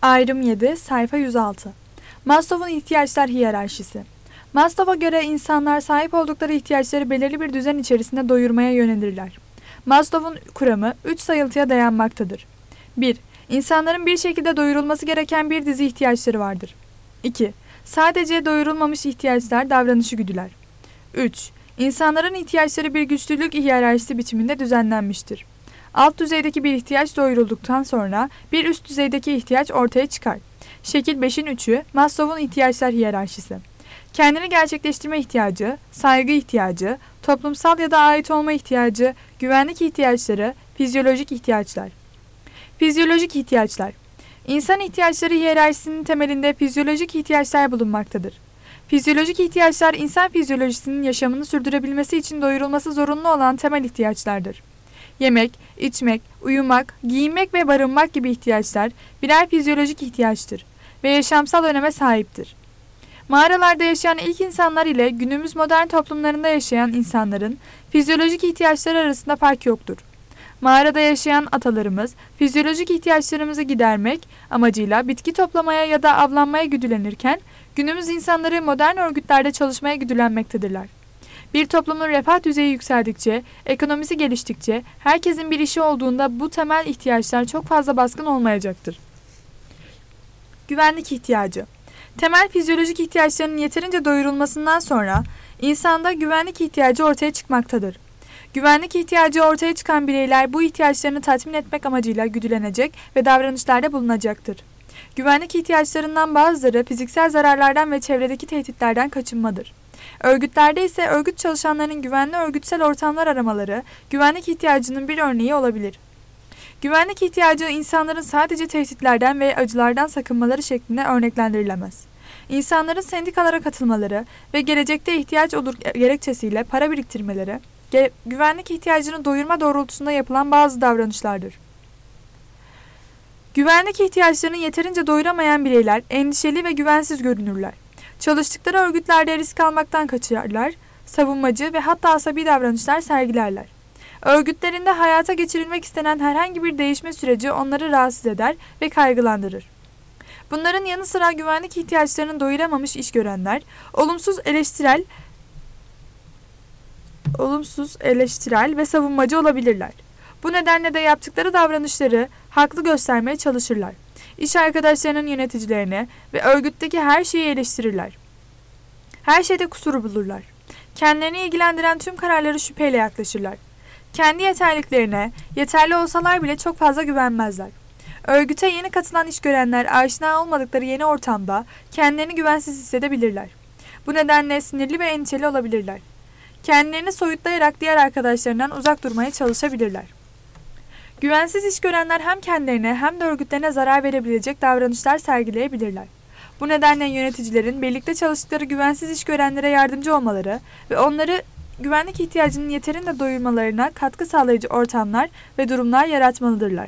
Ayrım 7, sayfa 106. Maslow'un ihtiyaçlar hiyerarşisi. Maslow'a göre insanlar sahip oldukları ihtiyaçları belirli bir düzen içerisinde doyurmaya yönelirler. Maslow'un kuramı 3 sayıltıya dayanmaktadır. 1. İnsanların bir şekilde doyurulması gereken bir dizi ihtiyaçları vardır. 2. Sadece doyurulmamış ihtiyaçlar davranışı güdüler. 3. İnsanların ihtiyaçları bir güçlülük hiyerarşisi biçiminde düzenlenmiştir. Alt düzeydeki bir ihtiyaç doyurulduktan sonra bir üst düzeydeki ihtiyaç ortaya çıkar. Şekil 5'in 3'ü Maslow'un ihtiyaçlar hiyerarşisi. Kendini gerçekleştirme ihtiyacı, saygı ihtiyacı, toplumsal ya da ait olma ihtiyacı, güvenlik ihtiyaçları, fizyolojik ihtiyaçlar. Fizyolojik ihtiyaçlar. İnsan ihtiyaçları hiyerarşisinin temelinde fizyolojik ihtiyaçlar bulunmaktadır. Fizyolojik ihtiyaçlar insan fizyolojisinin yaşamını sürdürebilmesi için doyurulması zorunlu olan temel ihtiyaçlardır. Yemek, içmek, uyumak, giyinmek ve barınmak gibi ihtiyaçlar birer fizyolojik ihtiyaçtır ve yaşamsal öneme sahiptir. Mağaralarda yaşayan ilk insanlar ile günümüz modern toplumlarında yaşayan insanların fizyolojik ihtiyaçları arasında fark yoktur. Mağarada yaşayan atalarımız fizyolojik ihtiyaçlarımızı gidermek amacıyla bitki toplamaya ya da avlanmaya güdülenirken günümüz insanları modern örgütlerde çalışmaya güdülenmektedirler. Bir toplumun refah düzeyi yükseldikçe, ekonomisi geliştikçe, herkesin bir işi olduğunda bu temel ihtiyaçlar çok fazla baskın olmayacaktır. Güvenlik ihtiyacı. Temel fizyolojik ihtiyaçlarının yeterince doyurulmasından sonra insanda güvenlik ihtiyacı ortaya çıkmaktadır. Güvenlik ihtiyacı ortaya çıkan bireyler bu ihtiyaçlarını tatmin etmek amacıyla güdülenecek ve davranışlarda bulunacaktır. Güvenlik ihtiyaçlarından bazıları fiziksel zararlardan ve çevredeki tehditlerden kaçınmadır. Örgütlerde ise örgüt çalışanlarının güvenli örgütsel ortamlar aramaları güvenlik ihtiyacının bir örneği olabilir. Güvenlik ihtiyacı insanların sadece tehditlerden ve acılardan sakınmaları şeklinde örneklendirilemez. İnsanların sendikalara katılmaları ve gelecekte ihtiyaç olur gerekçesiyle para biriktirmeleri, güvenlik ihtiyacını doyurma doğrultusunda yapılan bazı davranışlardır. Güvenlik ihtiyaçlarını yeterince doyuramayan bireyler endişeli ve güvensiz görünürler. Çalıştıkları örgütlerde risk almaktan kaçarlar, savunmacı ve hatta asabi davranışlar sergilerler. Örgütlerinde hayata geçirilmek istenen herhangi bir değişme süreci onları rahatsız eder ve kaygılandırır. Bunların yanı sıra güvenlik ihtiyaçlarını doyuramamış iş görenler, olumsuz eleştirel ve savunmacı olabilirler. Bu nedenle de yaptıkları davranışları haklı göstermeye çalışırlar. İş arkadaşlarının yöneticilerine ve örgütteki her şeyi eleştirirler. Her şeyde kusur bulurlar. Kendilerini ilgilendiren tüm kararları şüpheyle yaklaşırlar. Kendi yeterliliklerine, yeterli olsalar bile çok fazla güvenmezler. Örgüte yeni katılan iş görenler aşina olmadıkları yeni ortamda kendilerini güvensiz hissedebilirler. Bu nedenle sinirli ve endişeli olabilirler. Kendilerini soyutlayarak diğer arkadaşlarından uzak durmaya çalışabilirler. Güvensiz iş görenler hem kendilerine hem de örgütlerine zarar verebilecek davranışlar sergileyebilirler. Bu nedenle yöneticilerin birlikte çalıştıkları güvensiz iş görenlere yardımcı olmaları ve onları güvenlik ihtiyacının yeterince doyurmalarına katkı sağlayıcı ortamlar ve durumlar yaratmalıdırlar.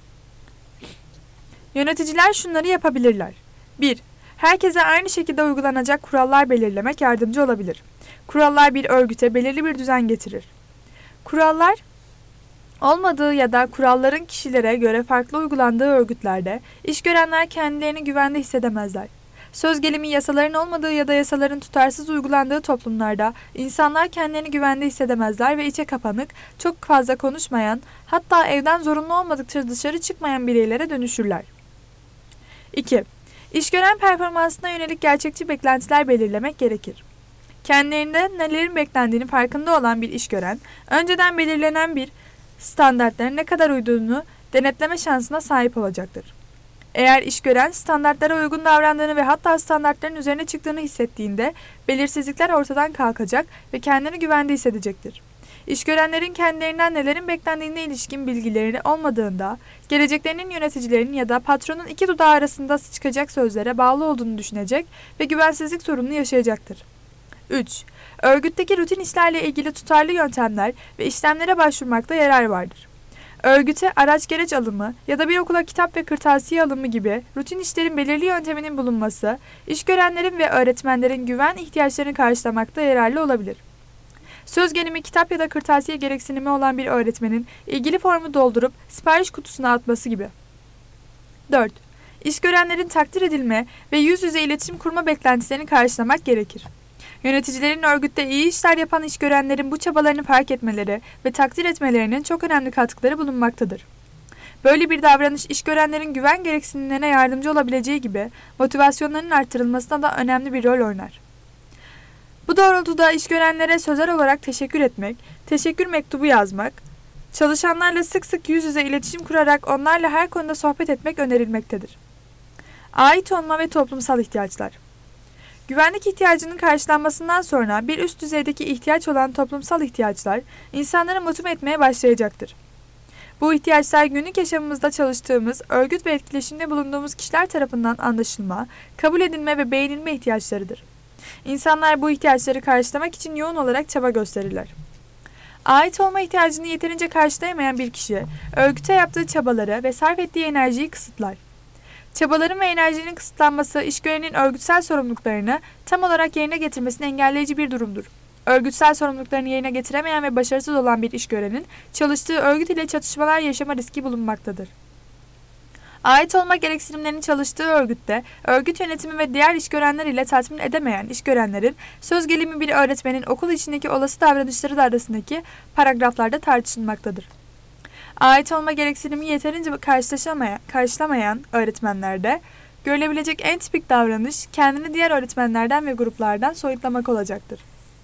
Yöneticiler şunları yapabilirler. 1. Herkese aynı şekilde uygulanacak kurallar belirlemek yardımcı olabilir. Kurallar bir örgüte belirli bir düzen getirir. Kurallar olmadığı ya da kuralların kişilere göre farklı uygulandığı örgütlerde iş görenler kendilerini güvende hissedemezler. Söz gelimi yasaların olmadığı ya da yasaların tutarsız uygulandığı toplumlarda insanlar kendilerini güvende hissedemezler ve içe kapanık, çok fazla konuşmayan, hatta evden zorunlu olmadıkça dışarı çıkmayan bireylere dönüşürler. 2. İşgören performansına yönelik gerçekçi beklentiler belirlemek gerekir. Kendilerinden nelerin beklendiğini farkında olan bir işgören, önceden belirlenen bir standartların ne kadar uyduğunu denetleme şansına sahip olacaktır. Eğer işgören standartlara uygun davrandığını ve hatta standartların üzerine çıktığını hissettiğinde belirsizlikler ortadan kalkacak ve kendini güvende hissedecektir. İşgörenlerin kendilerinden nelerin beklendiğine ilişkin bilgileri olmadığında, geleceklerinin yöneticilerinin ya da patronun iki dudağı arasında çıkacak sözlere bağlı olduğunu düşünecek ve güvensizlik sorununu yaşayacaktır. 3. Örgütteki rutin işlerle ilgili tutarlı yöntemler ve işlemlere başvurmakta yarar vardır. Örgüte araç gereç alımı ya da bir okula kitap ve kırtasiye alımı gibi rutin işlerin belirli yönteminin bulunması, işgörenlerin ve öğretmenlerin güven ihtiyaçlarını karşılamakta yararlı olabilir. Söz gelimi kitap ya da kırtasiye gereksinimi olan bir öğretmenin ilgili formu doldurup sipariş kutusuna atması gibi. 4. İş görenlerin takdir edilme ve yüz yüze iletişim kurma beklentilerini karşılamak gerekir. Yöneticilerin örgütte iyi işler yapan işgörenlerin bu çabalarını fark etmeleri ve takdir etmelerinin çok önemli katkıları bulunmaktadır. Böyle bir davranış işgörenlerin güven gereksinimlerine yardımcı olabileceği gibi motivasyonlarının artırılmasına da önemli bir rol oynar. Bu doğrultuda işgörenlere sözel olarak teşekkür etmek, teşekkür mektubu yazmak, çalışanlarla sık sık yüz yüze iletişim kurarak onlarla her konuda sohbet etmek önerilmektedir. Ait olma ve toplumsal ihtiyaçlar. Güvenlik ihtiyacının karşılanmasından sonra bir üst düzeydeki ihtiyaç olan toplumsal ihtiyaçlar insanları motive etmeye başlayacaktır. Bu ihtiyaçlar günlük yaşamımızda çalıştığımız, örgüt ve etkileşimde bulunduğumuz kişiler tarafından anlaşılma, kabul edilme ve beğenilme ihtiyaçlarıdır. İnsanlar bu ihtiyaçları karşılamak için yoğun olarak çaba gösterirler. Ait olma ihtiyacını yeterince karşılayamayan bir kişi, örgüte yaptığı çabaları ve sarf ettiği enerjiyi kısıtlar. Çabaların ve enerjinin kısıtlanması, işgörenin örgütsel sorumluluklarını tam olarak yerine getirmesini engelleyici bir durumdur. Örgütsel sorumluluklarını yerine getiremeyen ve başarısız olan bir işgörenin çalıştığı örgüt ile çatışmalar yaşama riski bulunmaktadır. Ait olma gereksinimlerini çalıştığı örgütte, örgüt yönetimi ve diğer işgörenler ile tatmin edemeyen işgörenlerin söz gelimi bir öğretmenin okul içindeki olası davranışları da arasındaki paragraflarda tartışılmaktadır. Ait olma gereksinimi yeterince karşılamayan öğretmenlerde görülebilecek en tipik davranış kendini diğer öğretmenlerden ve gruplardan soyutlamak olacaktır.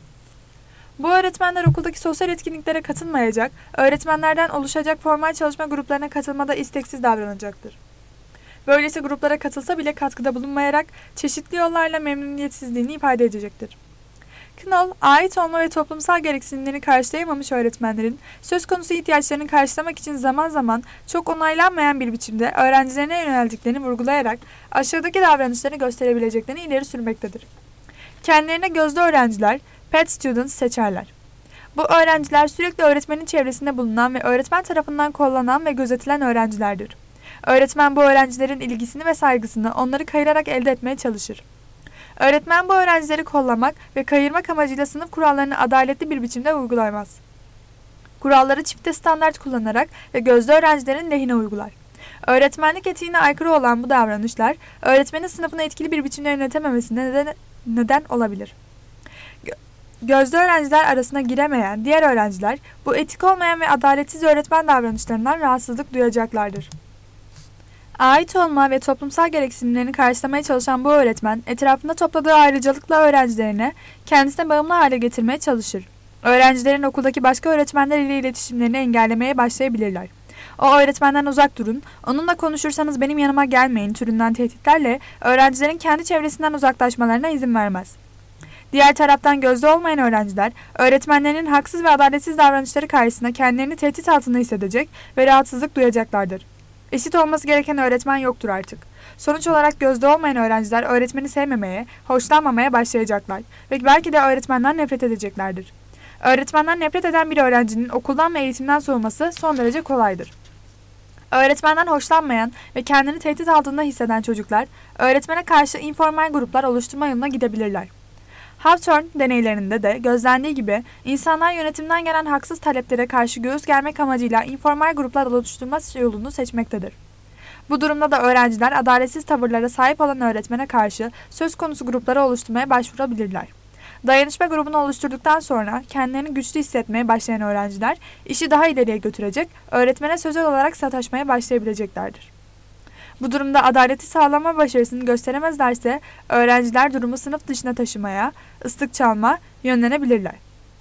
Bu öğretmenler okuldaki sosyal etkinliklere katılmayacak, öğretmenlerden oluşacak formal çalışma gruplarına katılmada isteksiz davranacaktır. Böylesi gruplara katılsa bile katkıda bulunmayarak çeşitli yollarla memnuniyetsizliğini ifade edecektir. Knoll, ait olma ve toplumsal gereksinimlerini karşılayamamış öğretmenlerin söz konusu ihtiyaçlarını karşılamak için zaman zaman çok onaylanmayan bir biçimde öğrencilerine yöneldiklerini vurgulayarak aşağıdaki davranışları gösterebileceklerini ileri sürmektedir. Kendilerine gözde öğrenciler, pet students seçerler. Bu öğrenciler sürekli öğretmenin çevresinde bulunan ve öğretmen tarafından kollanan ve gözetilen öğrencilerdir. Öğretmen bu öğrencilerin ilgisini ve saygısını onları kayırarak elde etmeye çalışır. Öğretmen bu öğrencileri kollamak ve kayırmak amacıyla sınıf kurallarını adaletli bir biçimde uygulamaz. Kuralları çifte standart kullanarak ve gözde öğrencilerin lehine uygular. Öğretmenlik etiğine aykırı olan bu davranışlar, öğretmenin sınıfını etkili bir biçimde yönetememesine neden olabilir. Gözde öğrenciler arasına giremeyen diğer öğrenciler, bu etik olmayan ve adaletsiz öğretmen davranışlarından rahatsızlık duyacaklardır. Ait olma ve toplumsal gereksinimlerini karşılamaya çalışan bu öğretmen, etrafında topladığı ayrıcalıkla öğrencilerine kendisine bağımlı hale getirmeye çalışır. Öğrencilerin okuldaki başka öğretmenler ile iletişimlerini engellemeye başlayabilirler. O öğretmenden uzak durun, onunla konuşursanız benim yanıma gelmeyin türünden tehditlerle öğrencilerin kendi çevresinden uzaklaşmalarına izin vermez. Diğer taraftan gözde olmayan öğrenciler, öğretmenlerinin haksız ve adaletsiz davranışları karşısında kendilerini tehdit altında hissedecek ve rahatsızlık duyacaklardır. Eşit olması gereken öğretmen yoktur artık. Sonuç olarak gözde olmayan öğrenciler öğretmeni sevmemeye, hoşlanmamaya başlayacaklar ve belki de öğretmenden nefret edeceklerdir. Öğretmenden nefret eden bir öğrencinin okuldan ve eğitimden soğuması son derece kolaydır. Öğretmenden hoşlanmayan ve kendini tehdit altında hisseden çocuklar, öğretmene karşı informal gruplar oluşturma yoluna gidebilirler. Hawthorne deneylerinde de gözlendiği gibi insanlar yönetimden gelen haksız taleplere karşı göğüs germek amacıyla informal gruplar oluşturma yolunu seçmektedir. Bu durumda da öğrenciler adaletsiz tavırlara sahip olan öğretmene karşı söz konusu grupları oluşturmaya başvurabilirler. Dayanışma grubunu oluşturduktan sonra kendilerini güçlü hissetmeye başlayan öğrenciler işi daha ileriye götürecek, öğretmene sözel olarak sataşmaya başlayabileceklerdir. Bu durumda adaleti sağlama başarısını gösteremezlerse öğrenciler durumu sınıf dışına taşımaya, ıslık çalma yönlenebilirler.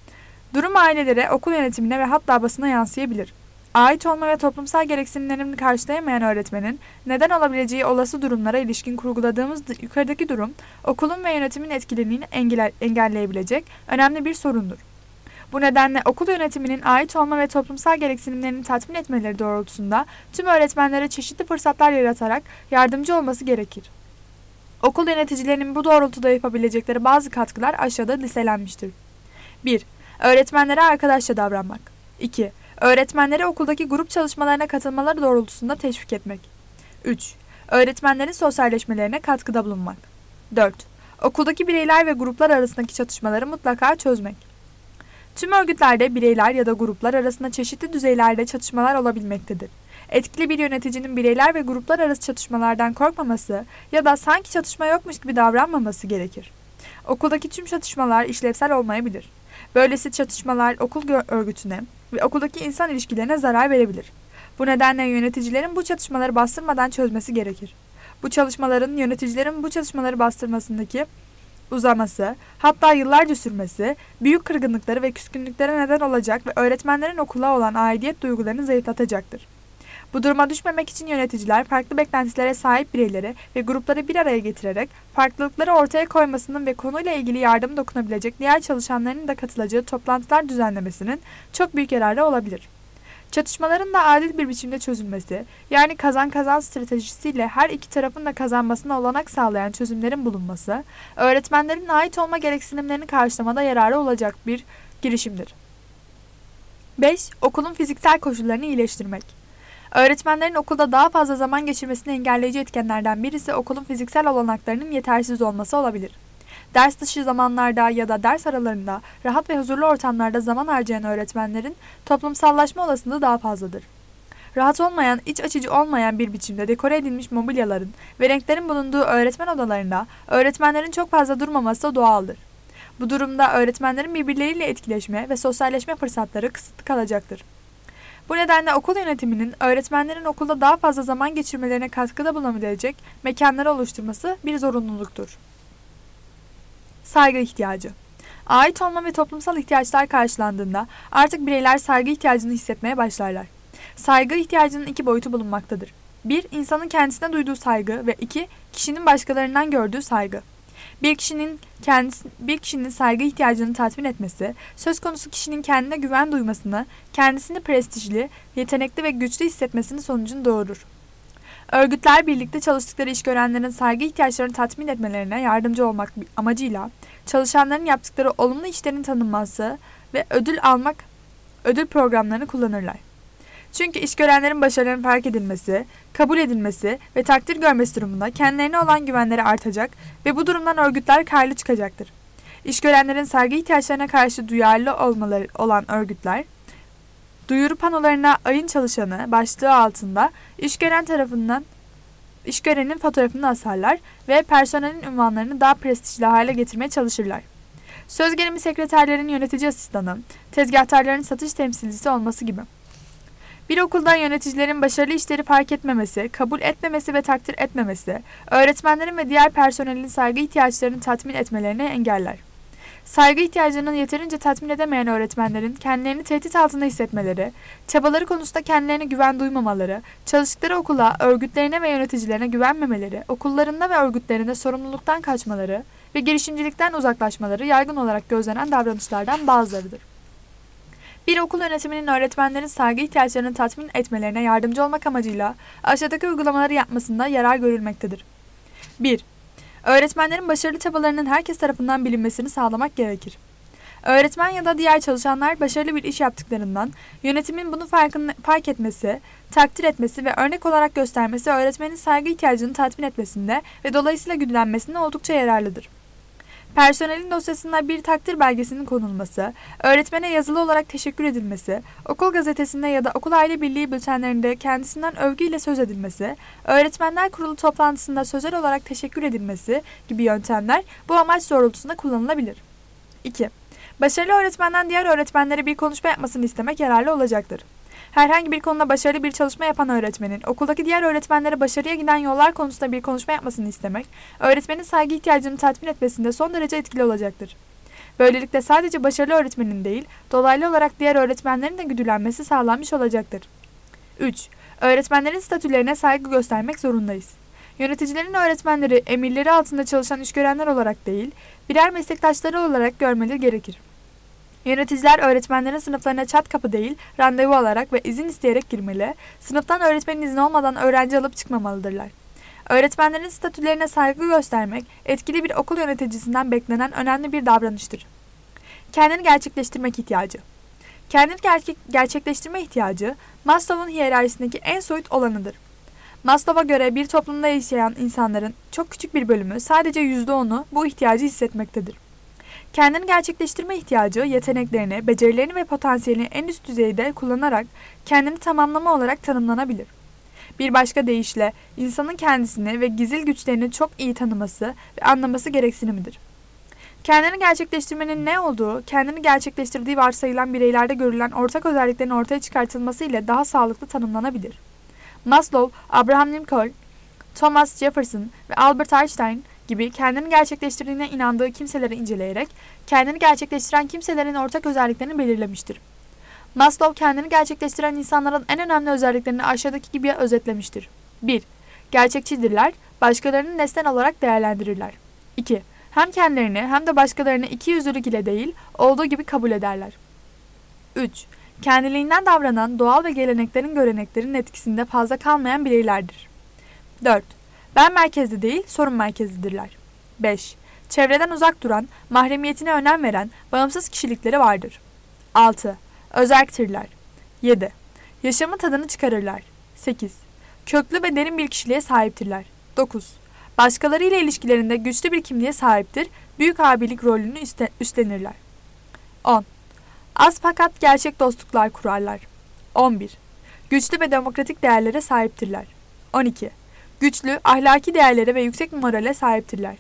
Durum ailelere, okul yönetimine ve hatta basına yansıyabilir. Ait olma ve toplumsal gereksinimlerini karşılayamayan öğretmenin neden olabileceği olası durumlara ilişkin kurguladığımız yukarıdaki durum, okulun ve yönetimin etkilerini engelleyebilecek önemli bir sorundur. Bu nedenle okul yönetiminin ait olma ve toplumsal gereksinimlerini tatmin etmeleri doğrultusunda tüm öğretmenlere çeşitli fırsatlar yaratarak yardımcı olması gerekir. Okul yöneticilerinin bu doğrultuda yapabilecekleri bazı katkılar aşağıda listelenmiştir. 1. Öğretmenlere arkadaşça davranmak. 2. Öğretmenleri okuldaki grup çalışmalarına katılmaları doğrultusunda teşvik etmek. 3. Öğretmenlerin sosyalleşmelerine katkıda bulunmak. 4. Okuldaki bireyler ve gruplar arasındaki çatışmaları mutlaka çözmek. Tüm örgütlerde bireyler ya da gruplar arasında çeşitli düzeylerde çatışmalar olabilmektedir. Etkili bir yöneticinin bireyler ve gruplar arası çatışmalardan korkmaması ya da sanki çatışma yokmuş gibi davranmaması gerekir. Okuldaki tüm çatışmalar işlevsel olmayabilir. Böylesi çatışmalar okul örgütüne ve okuldaki insan ilişkilerine zarar verebilir. Bu nedenle yöneticilerin bu çatışmaları bastırmadan çözmesi gerekir. Yöneticilerin bu çatışmaları bastırmasındaki uzaması, hatta yıllarca sürmesi, büyük kırgınlıkları ve küskünlüklere neden olacak ve öğretmenlerin okula olan aidiyet duygularını zayıflatacaktır. Bu duruma düşmemek için yöneticiler farklı beklentilere sahip bireyleri ve grupları bir araya getirerek farklılıkları ortaya koymasının ve konuyla ilgili yardım dokunabilecek diğer çalışanların da katılacağı toplantılar düzenlemesinin çok büyük yararı olabilir. Çatışmaların da adil bir biçimde çözülmesi, yani kazan-kazan stratejisiyle her iki tarafın da kazanmasına olanak sağlayan çözümlerin bulunması, öğretmenlerin ait olma gereksinimlerini karşılamada yararı olacak bir girişimdir. 5. Okulun fiziksel koşullarını iyileştirmek. Öğretmenlerin okulda daha fazla zaman geçirmesini engelleyici etkenlerden birisi okulun fiziksel olanaklarının yetersiz olması olabilir. Ders dışı zamanlarda ya da ders aralarında rahat ve huzurlu ortamlarda zaman harcayan öğretmenlerin toplumsallaşma olasılığı daha fazladır. Rahat olmayan, iç açıcı olmayan bir biçimde dekore edilmiş mobilyaların ve renklerin bulunduğu öğretmen odalarında öğretmenlerin çok fazla durmaması da doğaldır. Bu durumda öğretmenlerin birbirleriyle etkileşme ve sosyalleşme fırsatları kısıtlı kalacaktır. Bu nedenle okul yönetiminin öğretmenlerin okulda daha fazla zaman geçirmelerine katkıda bulunabilecek mekanları oluşturması bir zorunluluktur. Saygı ihtiyacı. Ait olma ve toplumsal ihtiyaçlar karşılandığında artık bireyler saygı ihtiyacını hissetmeye başlarlar. Saygı ihtiyacının iki boyutu bulunmaktadır. 1. İnsanın kendisine duyduğu saygı ve 2. Kişinin başkalarından gördüğü saygı. Bir kişinin saygı ihtiyacını tatmin etmesi, söz konusu kişinin kendine güven duymasını, kendisini prestijli, yetenekli ve güçlü hissetmesinin sonucunu doğurur. Örgütler birlikte çalıştıkları iş görenlerin saygı ihtiyaçlarını tatmin etmelerine yardımcı olmak amacıyla çalışanların yaptıkları olumlu işlerin tanınması ve ödül programlarını kullanırlar. Çünkü iş görenlerin başarılarının fark edilmesi, kabul edilmesi ve takdir görmesi durumunda kendilerine olan güvenleri artacak ve bu durumdan örgütler karlı çıkacaktır. İş görenlerin saygı ihtiyaçlarına karşı duyarlı olmaları olan örgütler, duyuru panolarına ayın çalışanı başlığı altında işgörenin fotoğrafını asarlar ve personelin unvanlarını daha prestijli hale getirmeye çalışırlar. Söz gelimi sekreterlerin yönetici asistanı, tezgahtarların satış temsilcisi olması gibi. Bir okulda yöneticilerin başarılı işleri fark etmemesi, kabul etmemesi ve takdir etmemesi, öğretmenlerin ve diğer personelin saygı ihtiyaçlarını tatmin etmelerini engeller. Saygı ihtiyacını yeterince tatmin edemeyen öğretmenlerin kendilerini tehdit altında hissetmeleri, çabaları konusunda kendilerine güven duymamaları, çalıştıkları okula, örgütlerine ve yöneticilerine güvenmemeleri, okullarında ve örgütlerinde sorumluluktan kaçmaları ve girişimcilikten uzaklaşmaları yaygın olarak gözlenen davranışlardan bazılarıdır. Bir okul yönetiminin öğretmenlerin saygı ihtiyaçlarını tatmin etmelerine yardımcı olmak amacıyla aşağıdaki uygulamaları yapmasında yarar görülmektedir. 1. Öğretmenlerin başarılı çabalarının herkes tarafından bilinmesini sağlamak gerekir. Öğretmen ya da diğer çalışanlar başarılı bir iş yaptıklarından yönetimin bunu fark etmesi, takdir etmesi ve örnek olarak göstermesi öğretmenin saygı ihtiyacını tatmin etmesinde ve dolayısıyla güdülenmesinde oldukça yararlıdır. Personelin dosyasına bir takdir belgesinin konulması, öğretmene yazılı olarak teşekkür edilmesi, okul gazetesinde ya da okul aile birliği bültenlerinde kendisinden övgüyle söz edilmesi, öğretmenler kurulu toplantısında sözel olarak teşekkür edilmesi gibi yöntemler bu amaç doğrultusunda kullanılabilir. 2. Başarılı öğretmenden diğer öğretmenlere bir konuşma yapmasını istemek yararlı olacaktır. Herhangi bir konuda başarılı bir çalışma yapan öğretmenin okuldaki diğer öğretmenlere başarıya giden yollar konusunda bir konuşma yapmasını istemek, öğretmenin saygı ihtiyacını tatmin etmesinde son derece etkili olacaktır. Böylelikle sadece başarılı öğretmenin değil, dolaylı olarak diğer öğretmenlerin de güdülenmesi sağlanmış olacaktır. 3. Öğretmenlerin statülerine saygı göstermek zorundayız. Yöneticilerin öğretmenleri emirleri altında çalışan işgörenler olarak değil, birer meslektaşları olarak görmeleri gerekir. Yöneticiler öğretmenlerin sınıflarına çat kapı değil, randevu alarak ve izin isteyerek girmeli, sınıftan öğretmenin izni olmadan öğrenci alıp çıkmamalıdırlar. Öğretmenlerin statülerine saygı göstermek, etkili bir okul yöneticisinden beklenen önemli bir davranıştır. Kendini gerçekleştirmek ihtiyacı. Kendini gerçekleştirme ihtiyacı, Maslow'un hiyerarşisindeki en soyut olanıdır. Maslow'a göre bir toplumda yaşayan insanların çok küçük bir bölümü, sadece %10'u bu ihtiyacı hissetmektedir. Kendini gerçekleştirme ihtiyacı, yeteneklerini, becerilerini ve potansiyelini en üst düzeyde kullanarak kendini tamamlama olarak tanımlanabilir. Bir başka deyişle insanın kendisini ve gizil güçlerini çok iyi tanıması ve anlaması gereksinimidir. Kendini gerçekleştirmenin ne olduğu, kendini gerçekleştirdiği varsayılan bireylerde görülen ortak özelliklerin ortaya çıkartılması ile daha sağlıklı tanımlanabilir. Maslow, Abraham Lincoln, Thomas Jefferson ve Albert Einstein gibi kendini gerçekleştirdiğine inandığı kimseleri inceleyerek kendini gerçekleştiren kimselerin ortak özelliklerini belirlemiştir. Maslow kendini gerçekleştiren insanların en önemli özelliklerini aşağıdaki gibi özetlemiştir. 1. Gerçekçidirler, başkalarını nesnel olarak değerlendirirler. 2. Hem kendilerini hem de başkalarını ikiyüzlülük ile değil, olduğu gibi kabul ederler. 3. Kendiliğinden davranan doğal ve göreneklerin etkisinde fazla kalmayan bireylerdir. 4. Ben merkezli değil, sorun merkezlidirler. 5. Çevreden uzak duran, mahremiyetine önem veren, bağımsız kişilikleri vardır. 6. Özerktirler. 7. Yaşamın tadını çıkarırlar. 8. Köklü ve derin bir kişiliğe sahiptirler. 9. Başkalarıyla ilişkilerinde güçlü bir kimliğe sahiptir, büyük abilik rolünü üstlenirler. 10. Az fakat gerçek dostluklar kurarlar. 11. Güçlü ve demokratik değerlere sahiptirler. 12. Güçlü, ahlaki değerlere ve yüksek morale sahiptirler.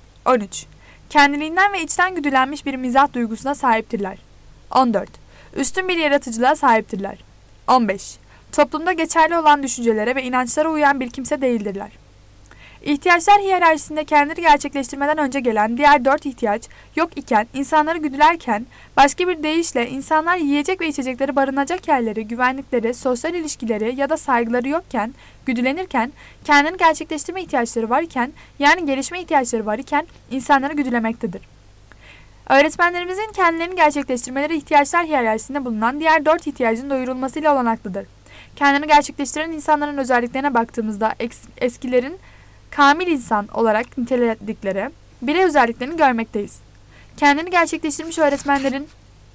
13. Kendiliğinden ve içten güdülenmiş bir mizah duygusuna sahiptirler. 14. Üstün bir yaratıcılığa sahiptirler. 15. Toplumda geçerli olan düşüncelere ve inançlara uyan bir kimse değildirler. İhtiyaçlar hiyerarşisinde kendini gerçekleştirmeden önce gelen diğer 4 ihtiyaç yok iken, insanları güdülerken, başka bir deyişle insanlar yiyecek ve içecekleri, barınacak yerleri, güvenlikleri, sosyal ilişkileri ya da saygıları yokken, güdülenirken, kendini gerçekleştirme ihtiyaçları var iken, yani gelişme ihtiyaçları var iken insanları güdülemektedir. Öğretmenlerimizin kendilerini gerçekleştirmeleri ihtiyaçlar hiyerarşisinde bulunan diğer 4 ihtiyacın doyurulmasıyla olanaklıdır. Kendini gerçekleştiren insanların özelliklerine baktığımızda eskilerin kamil insan olarak niteledikleri birey özelliklerini görmekteyiz. Kendini gerçekleştirmiş öğretmenlerin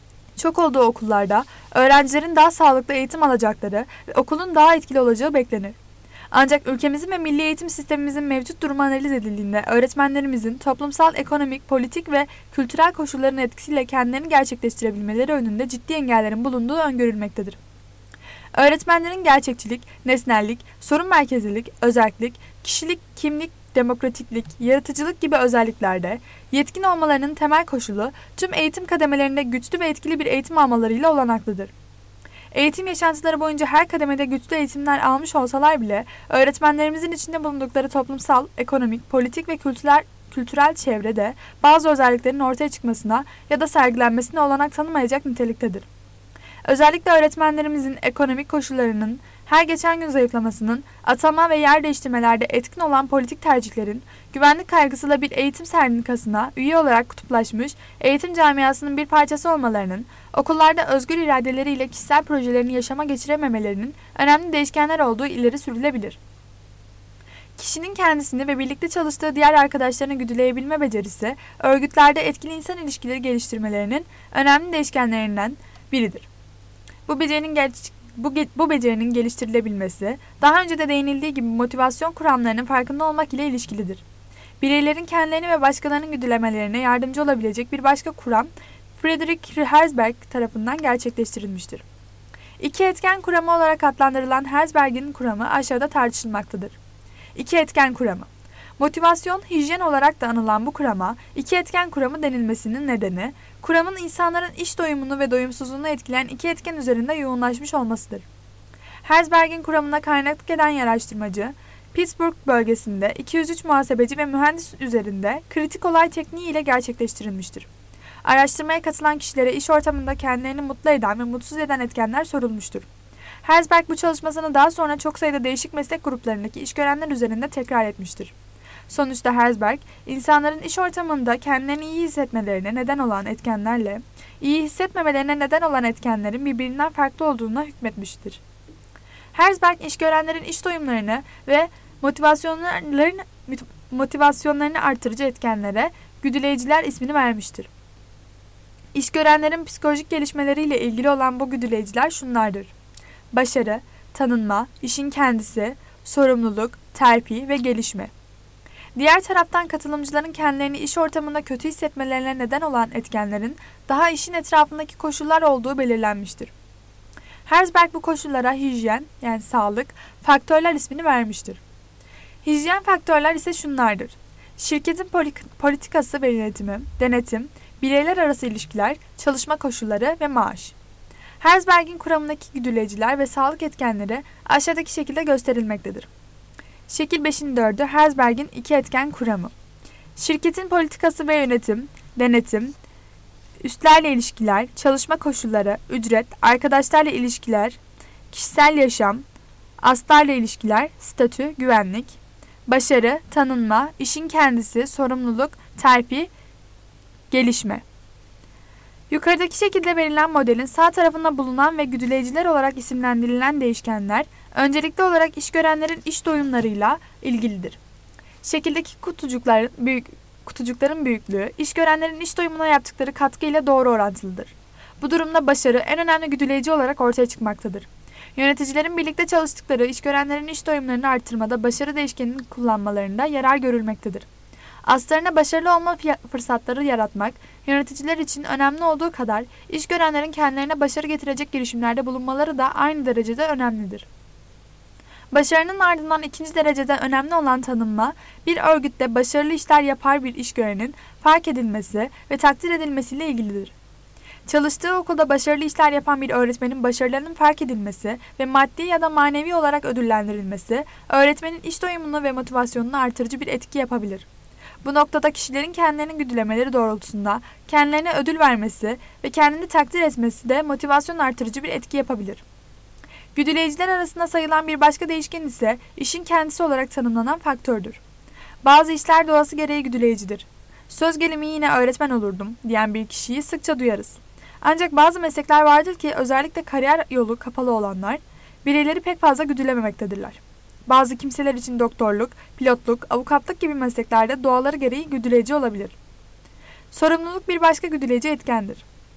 çok olduğu okullarda öğrencilerin daha sağlıklı eğitim alacakları ve okulun daha etkili olacağı beklenir. Ancak ülkemizin ve milli eğitim sistemimizin mevcut durumu analiz edildiğinde öğretmenlerimizin toplumsal, ekonomik, politik ve kültürel koşulların etkisiyle kendilerini gerçekleştirebilmeleri önünde ciddi engellerin bulunduğu öngörülmektedir. Öğretmenlerin gerçekçilik, nesnellik, sorun merkezlilik, özerklik, kişilik, kimlik, demokratiklik, yaratıcılık gibi özelliklerde yetkin olmalarının temel koşulu tüm eğitim kademelerinde güçlü ve etkili bir eğitim almalarıyla olanaklıdır. Eğitim yaşantıları boyunca her kademede güçlü eğitimler almış olsalar bile öğretmenlerimizin içinde bulundukları toplumsal, ekonomik, politik ve kültürel çevrede bazı özelliklerin ortaya çıkmasına ya da sergilenmesine olanak tanımayacak niteliktedir. Özellikle öğretmenlerimizin ekonomik koşullarının her geçen gün zayıflamasının, atama ve yer değiştirmelerde etkin olan politik tercihlerin, güvenlik kaygısıyla bir eğitim sendikasına üye olarak kutuplaşmış, eğitim camiasının bir parçası olmalarının, okullarda özgür iradeleriyle kişisel projelerini yaşama geçirememelerinin önemli değişkenler olduğu ileri sürülebilir. Kişinin kendisini ve birlikte çalıştığı diğer arkadaşlarını güdüleyebilme becerisi, örgütlerde etkili insan ilişkileri geliştirmelerinin önemli değişkenlerinden biridir. Bu becerinin geliştirilebilmesi, daha önce de değinildiği gibi motivasyon kuramlarının farkında olmak ile ilişkilidir. Bireylerin kendilerini ve başkalarının güdülemelerine yardımcı olabilecek bir başka kuram, Friedrich Herzberg tarafından gerçekleştirilmiştir. İki etken kuramı olarak adlandırılan Herzberg'in kuramı aşağıda tartışılmaktadır. İki etken kuramı. Motivasyon, hijyen olarak da anılan bu kurama, iki etken kuramı denilmesinin nedeni, kuramın insanların iş doyumunu ve doyumsuzluğunu etkileyen iki etken üzerinde yoğunlaşmış olmasıdır. Herzberg'in kuramına kaynaklık eden araştırmacı, Pittsburgh bölgesinde 203 muhasebeci ve mühendis üzerinde kritik olay tekniği ile gerçekleştirilmiştir. Araştırmaya katılan kişilere iş ortamında kendilerini mutlu eden ve mutsuz eden etkenler sorulmuştur. Herzberg bu çalışmasını daha sonra çok sayıda değişik meslek gruplarındaki iş görenler üzerinde tekrar etmiştir. Sonuçta Herzberg, insanların iş ortamında kendilerini iyi hissetmelerine neden olan etkenlerle, iyi hissetmemelerine neden olan etkenlerin birbirinden farklı olduğuna hükmetmiştir. Herzberg, işgörenlerin iş doyumlarını ve motivasyonlarını artırıcı etkenlere güdüleyiciler ismini vermiştir. İşgörenlerin psikolojik gelişmeleriyle ilgili olan bu güdüleyiciler şunlardır: başarı, tanınma, işin kendisi, sorumluluk, terfi ve gelişme. Diğer taraftan katılımcıların kendilerini iş ortamında kötü hissetmelerine neden olan etkenlerin daha işin etrafındaki koşullar olduğu belirlenmiştir. Herzberg bu koşullara hijyen yani sağlık faktörler ismini vermiştir. Hijyen faktörler ise şunlardır. Şirketin politikası ve yönetimi, denetim, bireyler arası ilişkiler, çalışma koşulları ve maaş. Herzberg'in kuramındaki güdüleyiciler ve sağlık etkenleri aşağıdaki şekilde gösterilmektedir. Şekil 5'in 4'ü Herzberg'in iki etken kuramı. Şirketin politikası ve yönetim, denetim, üstlerle ilişkiler, çalışma koşulları, ücret, arkadaşlarla ilişkiler, kişisel yaşam, aslarla ilişkiler, statü, güvenlik, başarı, tanınma, işin kendisi, sorumluluk, terfi, gelişme. Yukarıdaki şekilde verilen modelin sağ tarafında bulunan ve güdüleyiciler olarak isimlendirilen değişkenler, öncelikli olarak iş görenlerin iş doyumlarıyla ilgilidir. Şekildeki kutucukların büyüklüğü, iş görenlerin iş doyumuna yaptıkları katkı ile doğru orantılıdır. Bu durumda başarı en önemli güdüleyici olarak ortaya çıkmaktadır. Yöneticilerin birlikte çalıştıkları iş görenlerin iş doyumlarını artırmada başarı değişkenini kullanmalarında yarar görülmektedir. Aslarına başarılı olma fırsatları yaratmak, yöneticiler için önemli olduğu kadar iş görenlerin kendilerine başarı getirecek girişimlerde bulunmaları da aynı derecede önemlidir. Başarının ardından ikinci derecede önemli olan tanınma, bir örgütte başarılı işler yapar bir işgörenin fark edilmesi ve takdir edilmesiyle ilgilidir. Çalıştığı okulda başarılı işler yapan bir öğretmenin başarılarının fark edilmesi ve maddi ya da manevi olarak ödüllendirilmesi, öğretmenin iş doyumunu ve motivasyonunu artırıcı bir etki yapabilir. Bu noktada kişilerin kendilerini güdülemeleri doğrultusunda kendilerine ödül vermesi ve kendini takdir etmesi de motivasyon artırıcı bir etki yapabilir. Güdüleyiciler arasında sayılan bir başka değişken ise işin kendisi olarak tanımlanan faktördür. Bazı işler doğası gereği güdüleyicidir. Söz gelimi yine öğretmen olurdum diyen bir kişiyi sıkça duyarız. Ancak bazı meslekler vardır ki özellikle kariyer yolu kapalı olanlar bireyleri pek fazla güdülememektedirler. Bazı kimseler için doktorluk, pilotluk, avukatlık gibi mesleklerde doğaları gereği güdüleyici olabilir. Sorumluluk bir başka güdüleyici etkendir.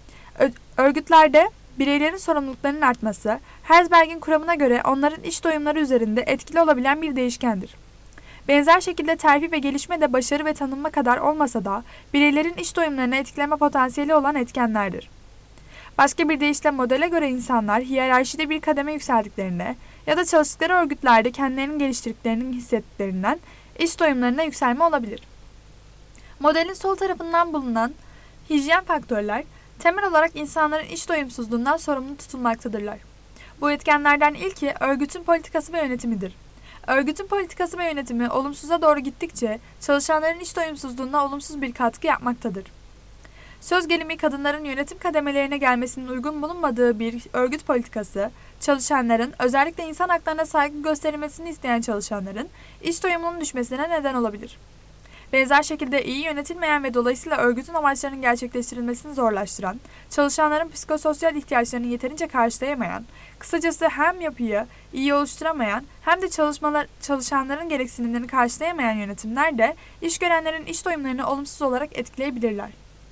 Örgütlerde bireylerin sorumluluklarının artması, Herzberg'in kuramına göre onların iş doyumları üzerinde etkili olabilen bir değişkendir. Benzer şekilde terfi ve gelişme de başarı ve tanınma kadar olmasa da bireylerin iş doyumlarını etkileme potansiyeli olan etkenlerdir. Başka bir deyişle modele göre insanlar hiyerarşide bir kademe yükseldiklerine ya da çalıştıkları örgütlerde kendilerini geliştirdiklerini hissettiklerinden iş doyumlarına yükselme olabilir. Modelin sol tarafından bulunan hijyen faktörler temel olarak insanların iş doyumsuzluğundan sorumlu tutulmaktadırlar. Bu etkenlerden ilki örgütün politikası ve yönetimidir. Örgütün politikası ve yönetimi olumsuza doğru gittikçe çalışanların iş doyumsuzluğuna olumsuz bir katkı yapmaktadır. Söz gelimi kadınların yönetim kademelerine gelmesinin uygun bulunmadığı bir örgüt politikası, çalışanların, özellikle insan haklarına saygı gösterilmesini isteyen çalışanların iş doyumunun düşmesine neden olabilir. Benzer şekilde iyi yönetilmeyen ve dolayısıyla örgütün amaçlarının gerçekleştirilmesini zorlaştıran, çalışanların psikososyal ihtiyaçlarını yeterince karşılayamayan, kısacası hem yapıyı iyi oluşturamayan hem de çalışanların gereksinimlerini karşılayamayan yönetimler de iş görenlerin iş doyumlarını olumsuz olarak etkileyebilirler.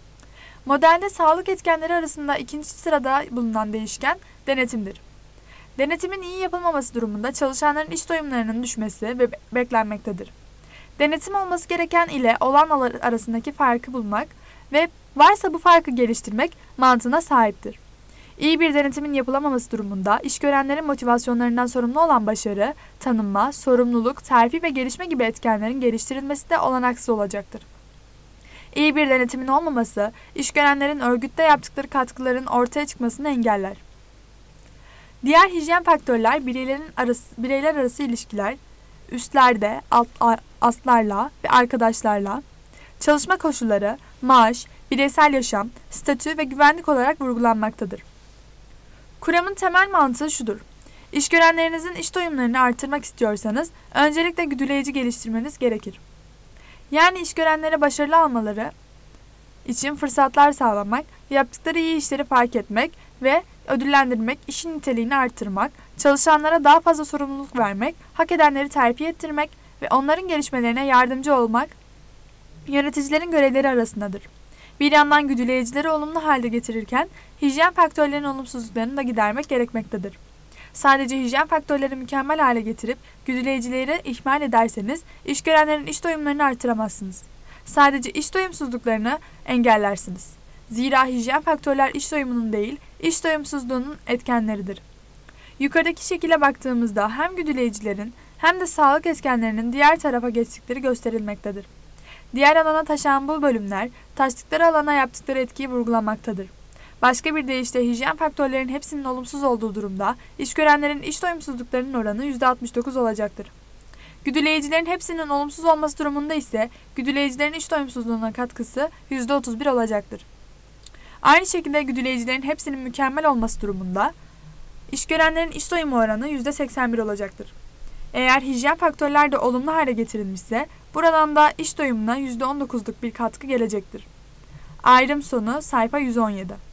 Modelde sağlık etkenleri arasında ikinci sırada bulunan değişken denetimdir. Denetimin iyi yapılmaması durumunda çalışanların iş doyumlarının düşmesi beklenmektedir. Denetim olması gereken ile olan arasındaki farkı bulmak ve varsa bu farkı geliştirmek mantığına sahiptir. İyi bir denetimin yapılamaması durumunda işgörenlerin motivasyonlarından sorumlu olan başarı, tanınma, sorumluluk, terfi ve gelişme gibi etkenlerin geliştirilmesi de olanaksız olacaktır. İyi bir denetimin olmaması, işgörenlerin örgütte yaptıkları katkıların ortaya çıkmasını engeller. Diğer hijyen faktörler bireyler arası ilişkiler, üstlerde, aslarla ve arkadaşlarla, çalışma koşulları, maaş, bireysel yaşam, statü ve güvenlik olarak vurgulanmaktadır. Kuramın temel mantığı şudur. İşgörenlerinizin iş doyumlarını artırmak istiyorsanız öncelikle güdüleyici geliştirmeniz gerekir. Yani işgörenlere başarılı almaları için fırsatlar sağlamak, yaptıkları iyi işleri fark etmek ve ödüllendirmek, işin niteliğini artırmak, çalışanlara daha fazla sorumluluk vermek, hak edenleri terfi ettirmek ve onların gelişmelerine yardımcı olmak yöneticilerin görevleri arasındadır. Bir yandan güdüleyicileri olumlu halde getirirken hijyen faktörlerinin olumsuzluklarını da gidermek gerekmektedir. Sadece hijyen faktörleri mükemmel hale getirip güdüleyicileri ihmal ederseniz işgörenlerin iş doyumlarını artıramazsınız. Sadece iş doyumsuzluklarını engellersiniz. Zira hijyen faktörler iş doyumunun değil, iş doyumsuzluğunun etkenleridir. Yukarıdaki şekile baktığımızda hem güdüleyicilerin hem de sağlık eskenlerinin diğer tarafa geçtikleri gösterilmektedir. Diğer alana taşıyan bu bölümler taştıkları alana yaptıkları etkiyi vurgulamaktadır. Başka bir deyişle hijyen faktörlerinin hepsinin olumsuz olduğu durumda iş görenlerin iş doyumsuzluklarının oranı %69 olacaktır. Güdüleyicilerin hepsinin olumsuz olması durumunda ise güdüleyicilerin iş doyumsuzluğuna katkısı %31 olacaktır. Aynı şekilde güdüleyicilerin hepsinin mükemmel olması durumunda iş görenlerin iş doyumu oranı %81 olacaktır. Eğer hijyen faktörler de olumlu hale getirilmişse buradan da iş doyumuna %19'luk bir katkı gelecektir. Ayrım sonu sayfa 117.